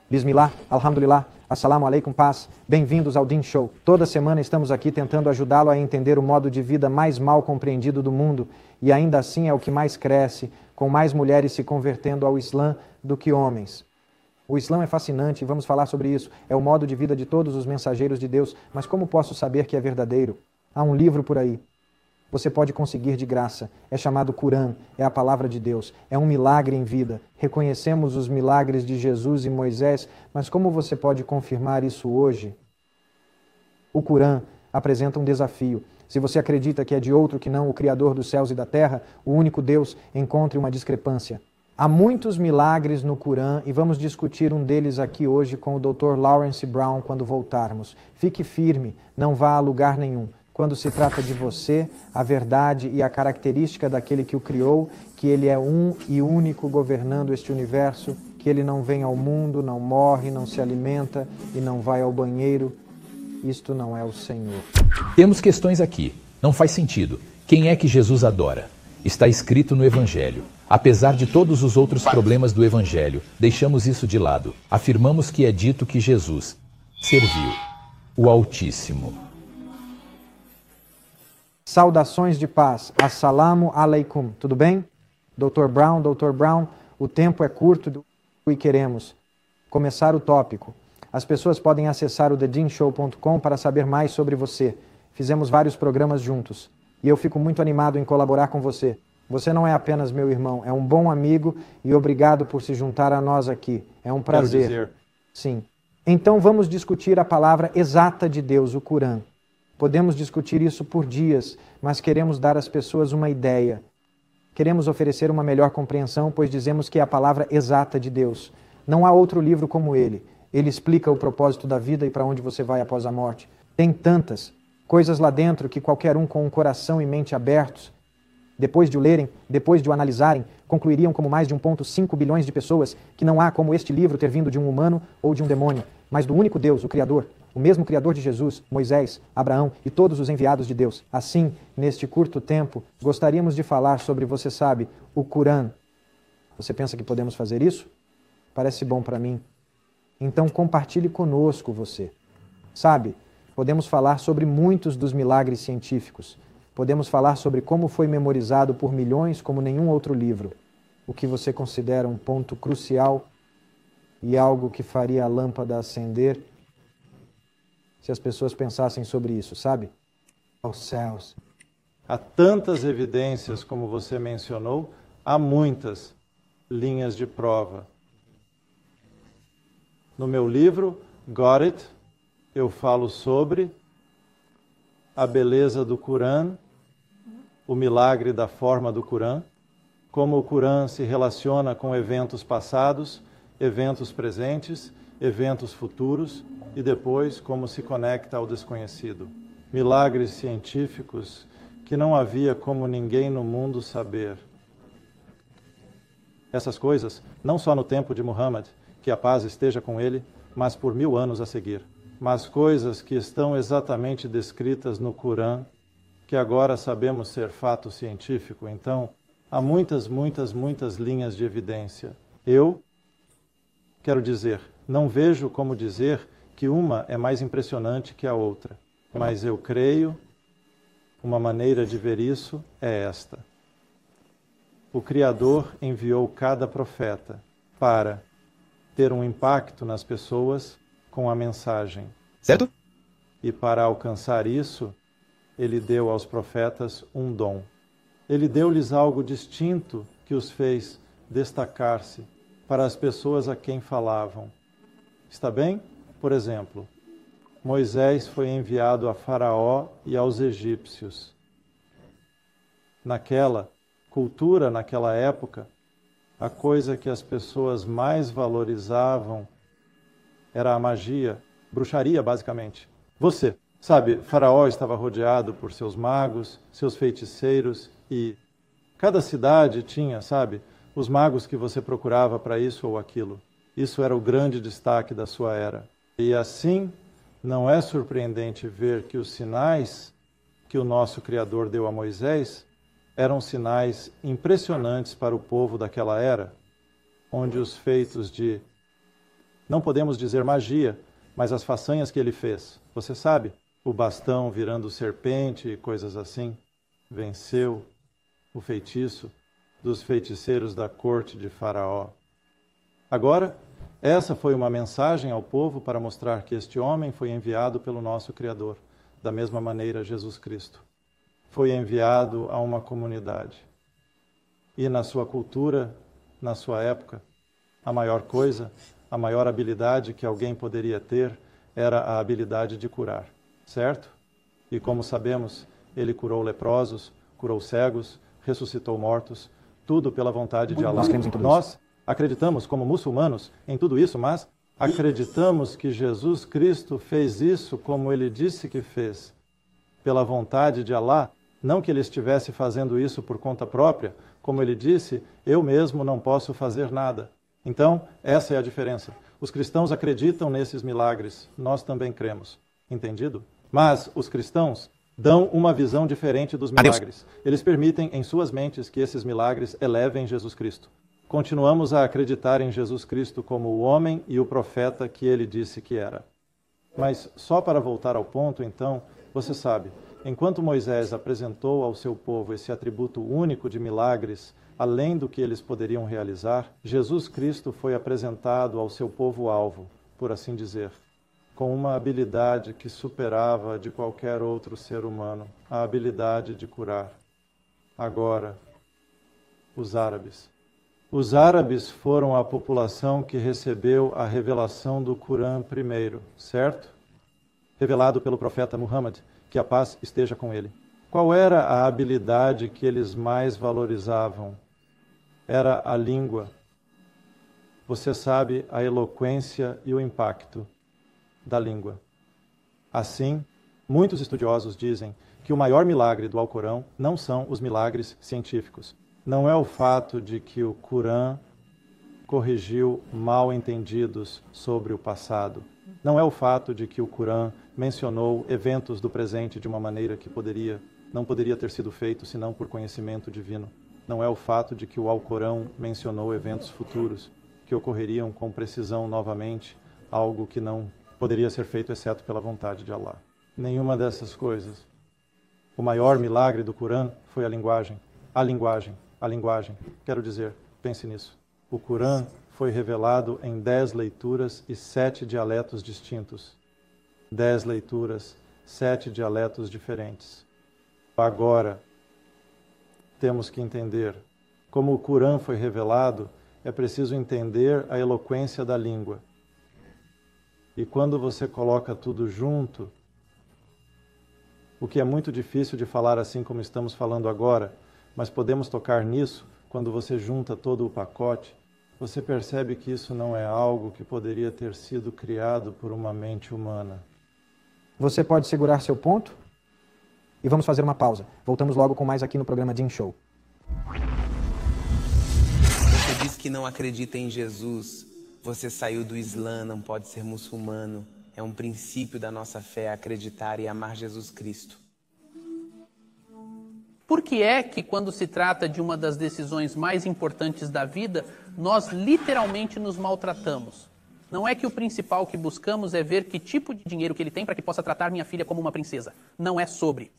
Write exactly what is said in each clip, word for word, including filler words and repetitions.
Bismillah, Alhamdulillah, Assalamu alaikum, paz. Bem-vindos ao Din Show. Toda semana estamos aqui tentando ajudá-lo a entender o modo de vida mais mal compreendido do mundo e ainda assim é o que mais cresce, com mais mulheres se convertendo ao Islã do que homens. O Islã é fascinante e vamos falar sobre isso. É o modo de vida de todos os mensageiros de Deus, mas como posso saber que é verdadeiro? Há um livro por aí. Você pode conseguir de graça. É chamado Corão, é a palavra de Deus. É um milagre em vida. Reconhecemos os milagres de Jesus e Moisés, mas como você pode confirmar isso hoje? O Corão apresenta um desafio. Se você acredita que é de outro que não o Criador dos céus e da terra, o único Deus, encontre uma discrepância. Há muitos milagres no Corão e vamos discutir um deles aqui hoje com o doutor Lawrence Brown quando voltarmos. Fique firme, não vá a lugar nenhum. Quando se trata de você, a verdade e a característica daquele que o criou, que ele é um e único governando este universo, que ele não vem ao mundo, não morre, não se alimenta e não vai ao banheiro, isto não é o Senhor. Temos questões aqui. Não faz sentido. Quem é que Jesus adora? Está escrito no Evangelho. Apesar de todos os outros problemas do Evangelho, deixamos isso de lado. Afirmamos que é dito que Jesus serviu o Altíssimo. Saudações de paz. Assalamu alaikum. Tudo bem? doutor Brown, doutor Brown, o tempo é curto e queremos começar o tópico. As pessoas podem acessar o the din show ponto com para saber mais sobre você. Fizemos vários programas juntos e eu fico muito animado em colaborar com você. Você não é apenas meu irmão, é um bom amigo e obrigado por se juntar a nós aqui. É um prazer. Quero dizer. Sim. Então vamos discutir a palavra exata de Deus, o Corão. Podemos discutir isso por dias, mas queremos dar às pessoas uma ideia. Queremos oferecer uma melhor compreensão, pois dizemos que é a palavra exata de Deus. Não há outro livro como ele. Ele explica o propósito da vida e para onde você vai após a morte. Tem tantas coisas lá dentro que qualquer um com um coração e mente abertos, depois de o lerem, depois de o analisarem, concluiriam como mais de um vírgula cinco bilhões de pessoas que não há como este livro ter vindo de um humano ou de um demônio, mas do único Deus, o Criador, o mesmo Criador de Jesus, Moisés, Abraão e todos os enviados de Deus. Assim, neste curto tempo, gostaríamos de falar sobre, você sabe, o Corão. Você pensa que podemos fazer isso? Parece bom para mim. Então compartilhe conosco você. Sabe, podemos falar sobre muitos dos milagres científicos. Podemos falar sobre como foi memorizado por milhões como nenhum outro livro. O que você considera um ponto crucial e algo que faria a lâmpada acender se as pessoas pensassem sobre isso, sabe? Aos céus. Há tantas evidências, como você mencionou, há muitas linhas de prova. No meu livro, Got It, eu falo sobre a beleza do Corão, o milagre da forma do Corão, como o Corão se relaciona com eventos passados, eventos presentes, eventos futuros e depois como se conecta ao desconhecido. Milagres científicos que não havia como ninguém no mundo saber. Essas coisas, não só no tempo de Muhammad, que a paz esteja com ele, mas por mil anos a seguir. Mas coisas que estão exatamente descritas no Corão, que agora sabemos ser fato científico. Então, há muitas, muitas, muitas linhas de evidência. Eu, quero dizer, não vejo como dizer que uma é mais impressionante que a outra, mas eu creio, uma maneira de ver isso é esta. O Criador enviou cada profeta para ter um impacto nas pessoas com a mensagem. Certo? E para alcançar isso, ele deu aos profetas um dom. Ele deu-lhes algo distinto que os fez destacar-se para as pessoas a quem falavam. Está bem? Por exemplo, Moisés foi enviado a Faraó e aos egípcios. Naquela cultura, naquela época, a coisa que as pessoas mais valorizavam era a magia, bruxaria, basicamente. Você, sabe, Faraó estava rodeado por seus magos, seus feiticeiros e cada cidade tinha, sabe, os magos que você procurava para isso ou aquilo. Isso era o grande destaque da sua era. E assim, não é surpreendente ver que os sinais que o nosso Criador deu a Moisés eram sinais impressionantes para o povo daquela era, onde os feitos de Não podemos dizer magia, mas as façanhas que ele fez. Você sabe, o bastão virando serpente e coisas assim. Venceu o feitiço dos feiticeiros da corte de Faraó. Agora, essa foi uma mensagem ao povo para mostrar que este homem foi enviado pelo nosso Criador. Da mesma maneira, Jesus Cristo foi enviado a uma comunidade. E na sua cultura, na sua época, a maior coisa, a maior habilidade que alguém poderia ter era a habilidade de curar, certo? E como sabemos, ele curou leprosos, curou cegos, ressuscitou mortos, tudo pela vontade de Allah. Nós acreditamos como muçulmanos em tudo isso, mas acreditamos que Jesus Cristo fez isso como ele disse que fez, pela vontade de Allah, não que ele estivesse fazendo isso por conta própria, como ele disse, eu mesmo não posso fazer nada. Então, essa é a diferença. Os cristãos acreditam nesses milagres, nós também cremos. Entendido? Mas os cristãos dão uma visão diferente dos milagres. Eles permitem em suas mentes que esses milagres elevem Jesus Cristo. Continuamos a acreditar em Jesus Cristo como o homem e o profeta que ele disse que era. Mas só para voltar ao ponto, então, você sabe, enquanto Moisés apresentou ao seu povo esse atributo único de milagres, além do que eles poderiam realizar, Jesus Cristo foi apresentado ao seu povo-alvo, por assim dizer, com uma habilidade que superava a de qualquer outro ser humano, a habilidade de curar. Agora, os árabes. Os árabes foram a população que recebeu a revelação do Corão primeiro, certo? Revelado pelo profeta Muhammad, que a paz esteja com ele. Qual era a habilidade que eles mais valorizavam? Era a língua. Você sabe a eloquência e o impacto da língua. Assim, muitos estudiosos dizem que o maior milagre do Alcorão não são os milagres científicos. Não é o fato de que o Corão corrigiu mal-entendidos sobre o passado. Não é o fato de que o Corão mencionou eventos do presente de uma maneira que poderia, não poderia ter sido feito senão por conhecimento divino. Não é o fato de que o Alcorão mencionou eventos futuros que ocorreriam com precisão novamente, algo que não poderia ser feito exceto pela vontade de Allah. Nenhuma dessas coisas. O maior milagre do Corão foi a linguagem. A linguagem. A linguagem. Quero dizer, pense nisso. O Corão foi revelado em dez leituras e sete dialetos distintos. Dez leituras, sete dialetos diferentes. Agora, temos que entender. Como o Corão foi revelado, é preciso entender a eloquência da língua. E quando você coloca tudo junto, o que é muito difícil de falar assim como estamos falando agora, mas podemos tocar nisso quando você junta todo o pacote, você percebe que isso não é algo que poderia ter sido criado por uma mente humana. Você pode segurar seu ponto? E vamos fazer uma pausa. Voltamos logo com mais aqui no programa Jim Show. Você diz que não acredita em Jesus. Você saiu do Islã, não pode ser muçulmano. É um princípio da nossa fé acreditar e amar Jesus Cristo. Por que é que, quando se trata de uma das decisões mais importantes da vida, nós literalmente nos maltratamos? Não é que o principal que buscamos é ver que tipo de dinheiro que ele tem para que possa tratar minha filha como uma princesa. Não é sobre.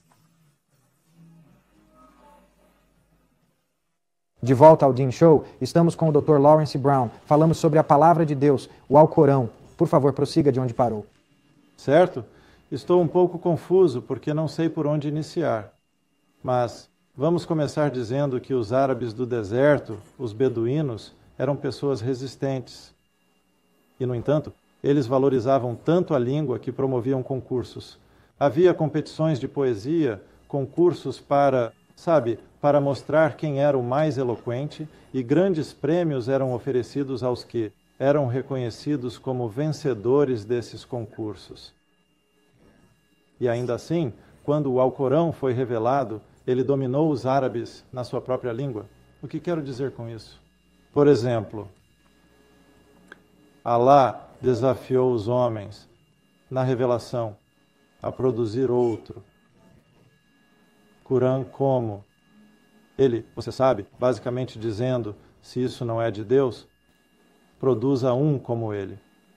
De volta ao Dean Show, estamos com o doutor Lawrence Brown. Falamos sobre a palavra de Deus, o Alcorão. Por favor, prossiga de onde parou. Certo? Estou um pouco confuso porque não sei por onde iniciar. Mas vamos começar dizendo que os árabes do deserto, os beduínos, eram pessoas resistentes. E, no entanto, eles valorizavam tanto a língua que promoviam concursos. Havia competições de poesia, concursos para, sabe, para mostrar quem era o mais eloquente, e grandes prêmios eram oferecidos aos que eram reconhecidos como vencedores desses concursos. E ainda assim, quando o Alcorão foi revelado, ele dominou os árabes na sua própria língua. O que quero dizer com isso? Por exemplo, Allah desafiou os homens na revelação a produzir outro. Corão como? Ele, você sabe, basicamente dizendo, se isso não é de Deus, produza um como ele.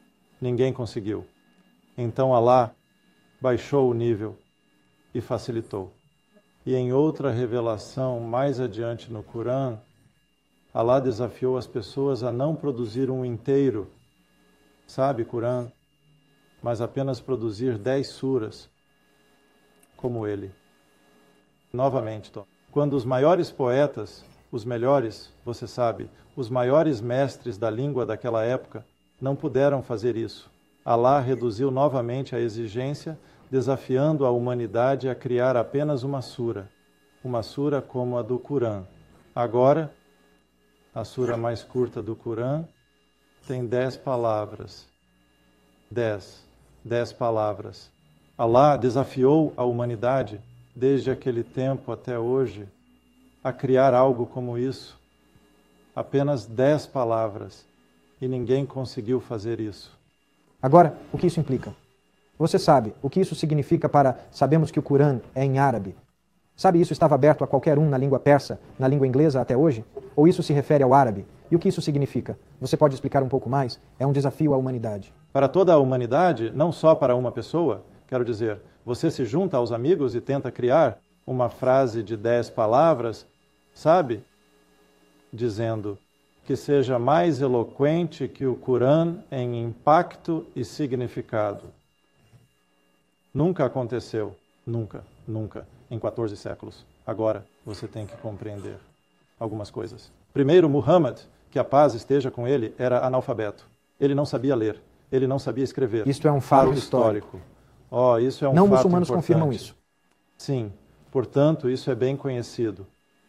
Ninguém conseguiu. Então Alá baixou o nível e facilitou. E em outra revelação, mais adiante no Corão, Alá desafiou as pessoas a não produzir um inteiro, sabe, Corão, mas apenas produzir dez suras, como ele. Novamente, Tom, quando os maiores poetas, os melhores, você sabe, os maiores mestres da língua daquela época, não puderam fazer isso. Alá reduziu novamente a exigência, desafiando a humanidade a criar apenas uma sura, uma sura como a do Corão. Agora, a sura mais curta do Corão tem dez palavras. Dez. Dez palavras. Alá desafiou a humanidade, desde aquele tempo até hoje, a criar algo como isso. Apenas dez palavras. E ninguém conseguiu fazer isso. Agora, o que isso implica? Você sabe o que isso significa para... Sabemos que o Corão é em árabe. Sabe, isso estava aberto a qualquer um na língua persa, na língua inglesa até hoje? Ou isso se refere ao árabe? E o que isso significa? Você pode explicar um pouco mais? É um desafio à humanidade. Para toda a humanidade, não só para uma pessoa, quero dizer, você se junta aos amigos e tenta criar uma frase de dez palavras, sabe? Dizendo que seja mais eloquente que o Corão em impacto e significado. Nunca aconteceu. Nunca, nunca. Em quatorze séculos. Agora você tem que compreender algumas coisas. Primeiro, Muhammad, que a paz esteja com ele, era analfabeto. Ele não sabia ler. Ele não sabia escrever. Isto é um fato histórico. Oh, isso é um não fato muçulmanos importante. confirmam isso. Sim, portanto, isso é bem conhecido.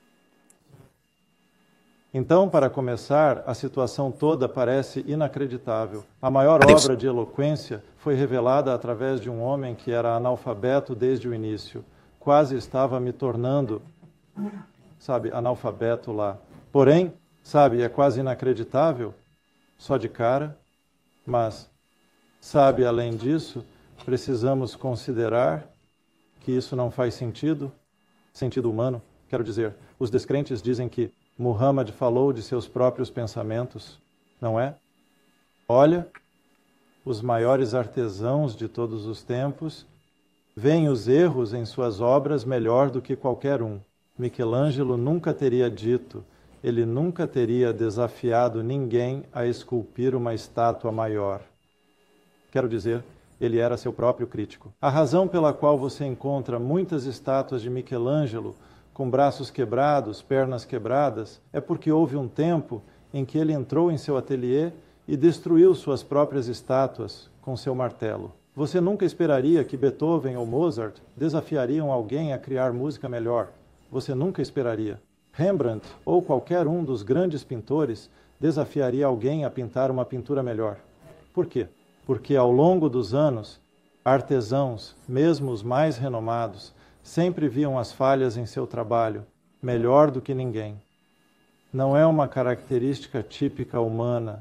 Então, para começar, a situação toda parece inacreditável. A maior Adeus. obra de eloquência foi revelada através de um homem que era analfabeto desde o início. Quase estava me tornando, sabe, analfabeto lá. Porém, sabe, é quase inacreditável, só de cara, mas, sabe, além disso, precisamos considerar que isso não faz sentido, sentido humano. Quero dizer, os descrentes dizem que Muhammad falou de seus próprios pensamentos, não é? Olha, os maiores artesãos de todos os tempos veem os erros em suas obras melhor do que qualquer um. Michelangelo nunca teria dito, ele nunca teria desafiado ninguém a esculpir uma estátua maior. Quero dizer, ele era seu próprio crítico. A razão pela qual você encontra muitas estátuas de Michelangelo com braços quebrados, pernas quebradas, é porque houve um tempo em que ele entrou em seu ateliê e destruiu suas próprias estátuas com seu martelo. Você nunca esperaria que Beethoven ou Mozart desafiariam alguém a criar música melhor. Você nunca esperaria. Rembrandt ou qualquer um dos grandes pintores desafiaria alguém a pintar uma pintura melhor. Por quê? Porque ao longo dos anos, artesãos, mesmo os mais renomados, sempre viam as falhas em seu trabalho, melhor do que ninguém. Não é uma característica típica humana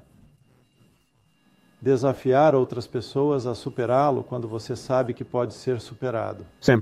desafiar outras pessoas a superá-lo quando você sabe que pode ser superado. Sim.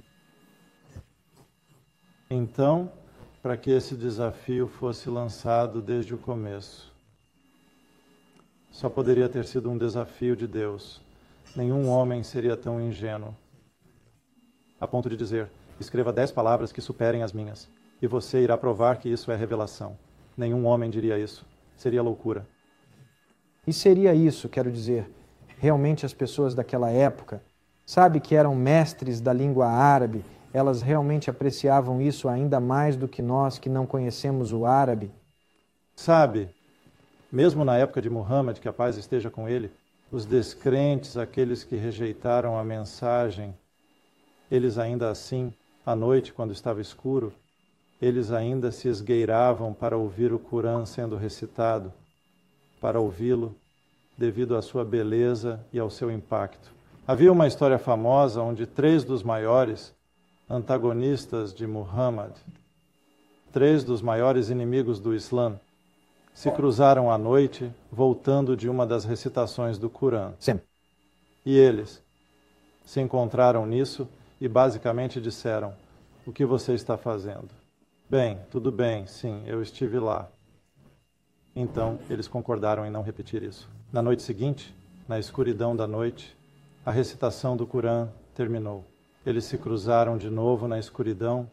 Então, para que esse desafio fosse lançado desde o começo, só poderia ter sido um desafio de Deus. Nenhum homem seria tão ingênuo a ponto de dizer: escreva dez palavras que superem as minhas, e você irá provar que isso é revelação. Nenhum homem diria isso. Seria loucura. E seria isso, quero dizer, realmente as pessoas daquela época, sabe, que eram mestres da língua árabe, elas realmente apreciavam isso ainda mais do que nós que não conhecemos o árabe? Sabe, mesmo na época de Muhammad, que a paz esteja com ele, os descrentes, aqueles que rejeitaram a mensagem, eles ainda assim, à noite, quando estava escuro, eles ainda se esgueiravam para ouvir o Corão sendo recitado, para ouvi-lo devido à sua beleza e ao seu impacto. Havia uma história famosa onde três dos maiores antagonistas de Muhammad, três dos maiores inimigos do Islã, se cruzaram à noite voltando de uma das recitações do Corão. Sim. E eles se encontraram nisso e basicamente disseram: o que você está fazendo? Bem, tudo bem, sim, eu estive lá. Então, eles concordaram em não repetir isso. Na noite seguinte, na escuridão da noite, a recitação do Corão terminou. Eles se cruzaram de novo na escuridão.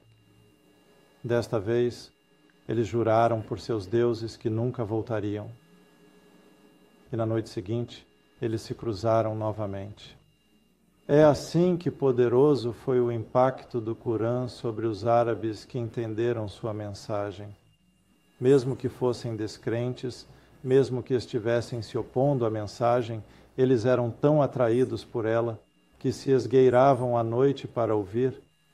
Desta vez, eles juraram por seus deuses que nunca voltariam. E na noite seguinte, eles se cruzaram novamente. É assim que poderoso foi o impacto do Corão sobre os árabes que entenderam sua mensagem. Mesmo que fossem descrentes, mesmo que estivessem se opondo à mensagem, eles eram tão atraídos por ela que se esgueiravam à noite para ouvir.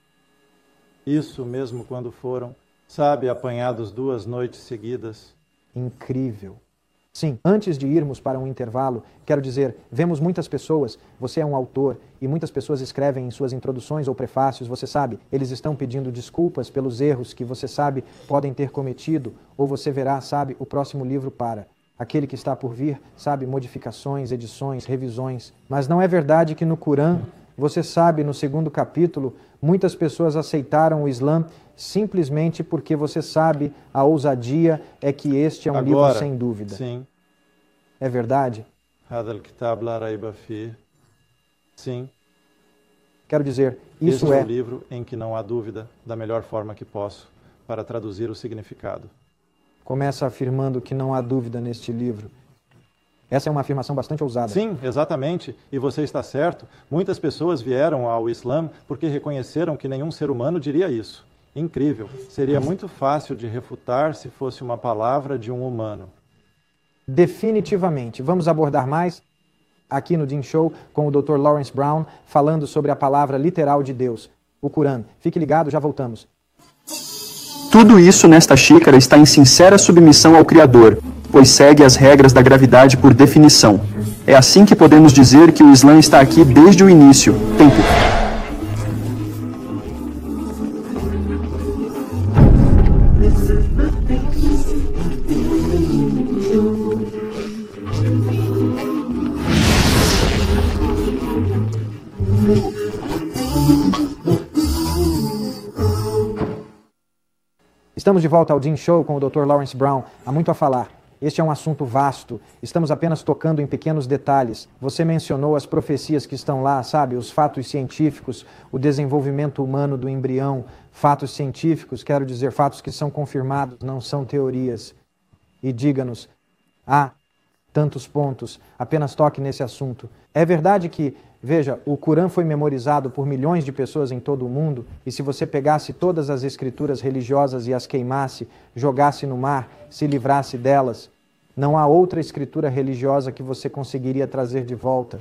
Isso mesmo quando foram, sabe, apanhados duas noites seguidas. Incrível. Sim, antes de irmos para um intervalo, quero dizer, vemos muitas pessoas, você é um autor, e muitas pessoas escrevem em suas introduções ou prefácios, você sabe, eles estão pedindo desculpas pelos erros que você sabe podem ter cometido, ou você verá, sabe, o próximo livro para. Aquele que está por vir, sabe, modificações, edições, revisões. Mas não é verdade que no Corão, você sabe, no segundo capítulo, muitas pessoas aceitaram o Islã simplesmente porque você sabe, a ousadia é que este é um Agora, livro sem dúvida. Sim. É verdade? Hada al-Kitab la raiba fih. Sim. Quero dizer, isso Este é é o livro em que não há dúvida, da melhor forma que posso, para traduzir o significado. Começa afirmando que não há dúvida neste livro. Essa é uma afirmação bastante ousada. Sim, exatamente. E você está certo. Muitas pessoas vieram ao Islã porque reconheceram que nenhum ser humano diria isso. Incrível. Seria muito fácil de refutar se fosse uma palavra de um humano. Definitivamente. Vamos abordar mais aqui no Jim Show com o doutor Lawrence Brown, falando sobre a palavra literal de Deus, o Corão. Fique ligado, já voltamos. Tudo isso nesta xícara está em sincera submissão ao Criador, pois segue as regras da gravidade por definição. É assim que podemos dizer que o Islã está aqui desde o início. Tempo. Estamos de volta ao Jim Show com o doutor Lawrence Brown. Há muito a falar. Este é um assunto vasto. Estamos apenas tocando em pequenos detalhes. Você mencionou as profecias que estão lá, sabe? Os fatos científicos, o desenvolvimento humano do embrião. Fatos científicos, quero dizer, fatos que são confirmados, não são teorias. E diga-nos, há tantos pontos, apenas toque nesse assunto. É verdade que, veja, o Corão foi memorizado por milhões de pessoas em todo o mundo, e se você pegasse todas as escrituras religiosas e as queimasse, jogasse no mar, se livrasse delas, não há outra escritura religiosa que você conseguiria trazer de volta,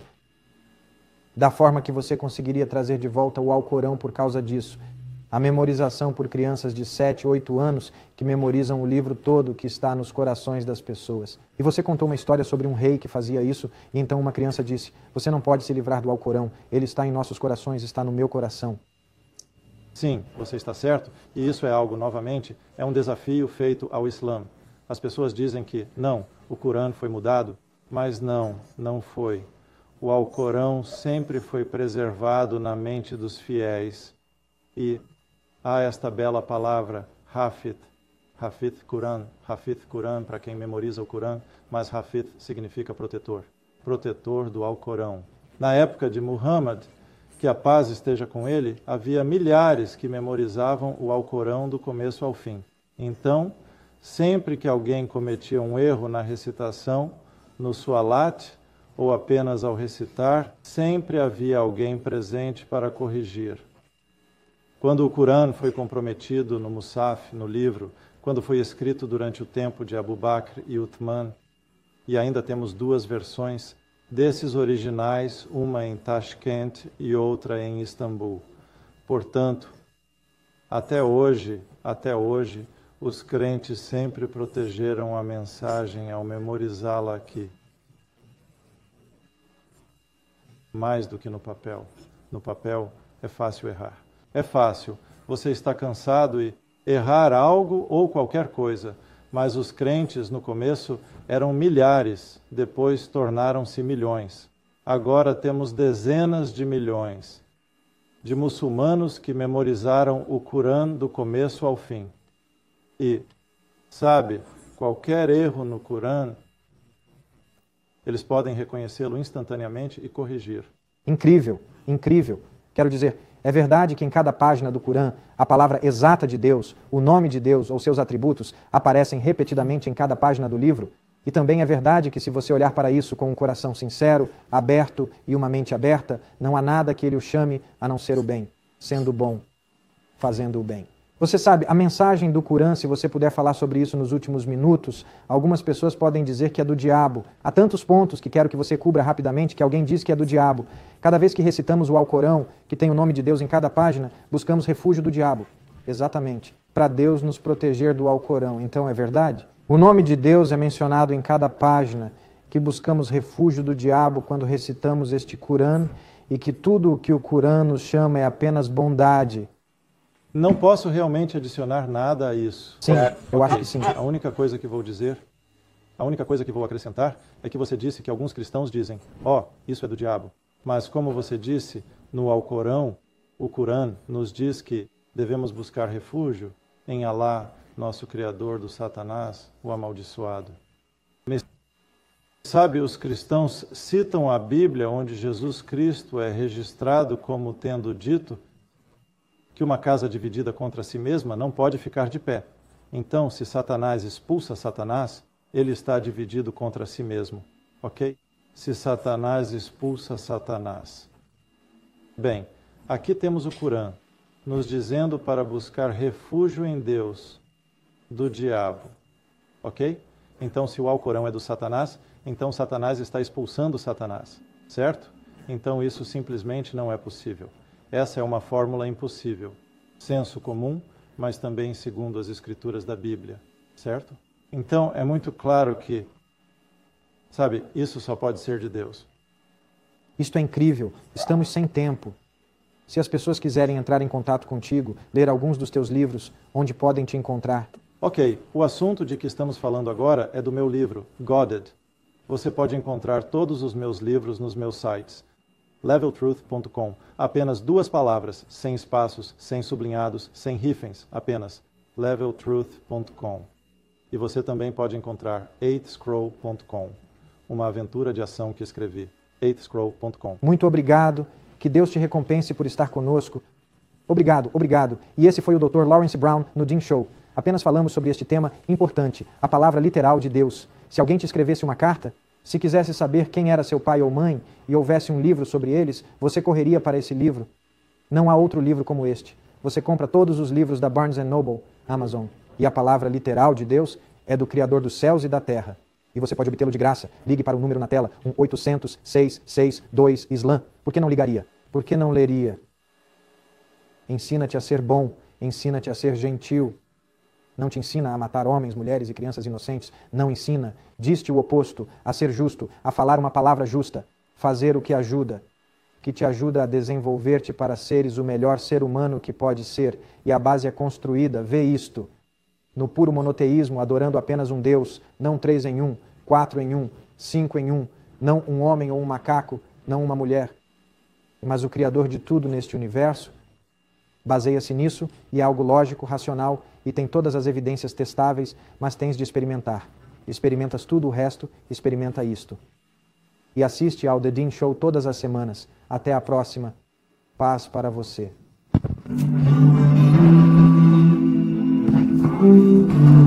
da forma que você conseguiria trazer de volta o Alcorão por causa disso. A memorização por crianças de sete, oito anos que memorizam o livro todo que está nos corações das pessoas. E você contou uma história sobre um rei que fazia isso, e então uma criança disse, você não pode se livrar do Alcorão, ele está em nossos corações, está no meu coração. Sim, você está certo, e isso é algo, novamente, é um desafio feito ao Islã. As pessoas dizem que, não, o Corão foi mudado, mas não, não foi. O Alcorão sempre foi preservado na mente dos fiéis, e há esta bela palavra, Hafid, Hafid Quran, Hafid Quran para quem memoriza o Corão, mas Hafid significa protetor, protetor do Alcorão. Na época de Muhammad, que a paz esteja com ele, havia milhares que memorizavam o Alcorão do começo ao fim. Então, sempre que alguém cometia um erro na recitação, no Sualat, ou apenas ao recitar, sempre havia alguém presente para corrigir. Quando o Corão foi comprometido no Musaf, no livro, quando foi escrito durante o tempo de Abu Bakr e Uthman, e ainda temos duas versões desses originais, uma em Tashkent e outra em Istambul. Portanto, até hoje, até hoje, os crentes sempre protegeram a mensagem ao memorizá-la aqui. Mais do que no papel. No papel é fácil errar. É fácil. Você está cansado e errar algo ou qualquer coisa. Mas os crentes, no começo, eram milhares, depois tornaram-se milhões. Agora temos dezenas de milhões de muçulmanos que memorizaram o Corão do começo ao fim. E, sabe, qualquer erro no Corão eles podem reconhecê-lo instantaneamente e corrigir. Incrível, incrível. Quero dizer, é verdade que em cada página do Corão, a palavra exata de Deus, o nome de Deus ou seus atributos aparecem repetidamente em cada página do livro? E também é verdade que se você olhar para isso com um coração sincero, aberto e uma mente aberta, não há nada que ele o chame a não ser o bem, sendo bom, fazendo o bem. Você sabe, a mensagem do Corão, se você puder falar sobre isso nos últimos minutos, algumas pessoas podem dizer que é do diabo. Há tantos pontos que quero que você cubra rapidamente que alguém diz que é do diabo. Cada vez que recitamos o Alcorão, que tem o nome de Deus em cada página, buscamos refúgio do diabo. Exatamente. Para Deus nos proteger do Alcorão. Então é verdade? O nome de Deus é mencionado em cada página, que buscamos refúgio do diabo quando recitamos este Corão e que tudo o que o Corão nos chama é apenas bondade. Não posso realmente adicionar nada a isso. Sim, eu okay. acho que sim. A única coisa que vou dizer, a única coisa que vou acrescentar é que você disse que alguns cristãos dizem, ó, oh, isso é do diabo. Mas como você disse, no Alcorão, o Corão nos diz que devemos buscar refúgio em Alá, nosso Criador, do Satanás, o amaldiçoado. Sabe, os cristãos citam a Bíblia onde Jesus Cristo é registrado como tendo dito que uma casa dividida contra si mesma não pode ficar de pé. Então, se Satanás expulsa Satanás, ele está dividido contra si mesmo, ok? Se Satanás expulsa Satanás. Bem, aqui temos o Corão, nos dizendo para buscar refúgio em Deus do diabo, ok? Então, se o Alcorão é do Satanás, então Satanás está expulsando Satanás, certo? Então, isso simplesmente não é possível. Essa é uma fórmula impossível. Senso comum, mas também segundo as escrituras da Bíblia, certo? Então, é muito claro que, sabe, isso só pode ser de Deus. Isto é incrível. Estamos sem tempo. Se as pessoas quiserem entrar em contato contigo, ler alguns dos teus livros, onde podem te encontrar? Ok, o assunto de que estamos falando agora é do meu livro, Godded. Você pode encontrar todos os meus livros nos meus sites. level truth ponto com. Apenas duas palavras, sem espaços, sem sublinhados, sem hífens, apenas level truth ponto com. E você também pode encontrar eighth scroll ponto com, uma aventura de ação que escrevi, eighth scroll ponto com. Muito obrigado, que Deus te recompense por estar conosco. Obrigado, obrigado. E esse foi o doutor Lawrence Brown no Dean Show. Apenas falamos sobre este tema importante, a palavra literal de Deus. Se alguém te escrevesse uma carta, se quisesse saber quem era seu pai ou mãe e houvesse um livro sobre eles, você correria para esse livro. Não há outro livro como este. Você compra todos os livros da Barnes and Noble, Amazon, e a palavra literal de Deus é do Criador dos céus e da terra. E você pode obtê-lo de graça. Ligue para o número na tela, um oitocentos, seis seis dois, Islã. Por que não ligaria? Por que não leria? Ensina-te a ser bom, ensina-te a ser gentil. Não te ensina a matar homens, mulheres e crianças inocentes. Não ensina. Diz-te o oposto, a ser justo, a falar uma palavra justa, fazer o que ajuda, que te ajuda a desenvolver-te para seres o melhor ser humano que pode ser. E a base é construída, vê isto, no puro monoteísmo, adorando apenas um Deus, não três em um, quatro em um, cinco em um, não um homem ou um macaco, não uma mulher, mas o Criador de tudo neste universo. Baseia-se nisso e é algo lógico, racional e tem todas as evidências testáveis, mas tens de experimentar. Experimentas tudo o resto, experimenta isto. E assiste ao The Dean Show todas as semanas. Até a próxima. Paz para você.